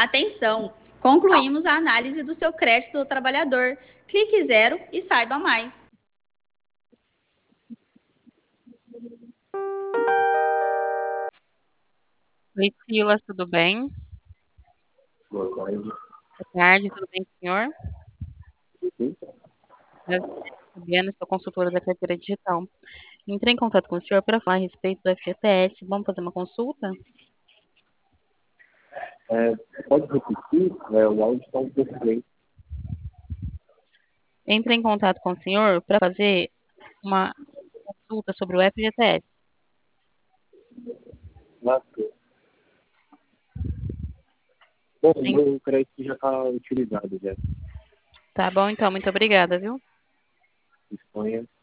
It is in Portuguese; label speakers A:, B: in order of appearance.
A: Atenção! Concluímos a análise do seu crédito do trabalhador. Clique zero e saiba mais.
B: Oi, Silas, tudo bem?
C: Boa tarde.
B: Boa tarde, tudo bem com o senhor?
C: Sim.
B: Prazer, Fabiana, sou consultora da carteira digital. Entrei em contato com o senhor para falar a respeito do FGTS. Vamos fazer uma consulta?
C: Pode repetir? O áudio está um pouco lento.
B: Entrei em contato com o senhor para fazer uma consulta sobre o FGTS.
C: Mas, bom, o
B: Sim.
C: meu crédito já está utilizado, já.
B: Tá bom, então, muito obrigada, viu?
C: Espanha.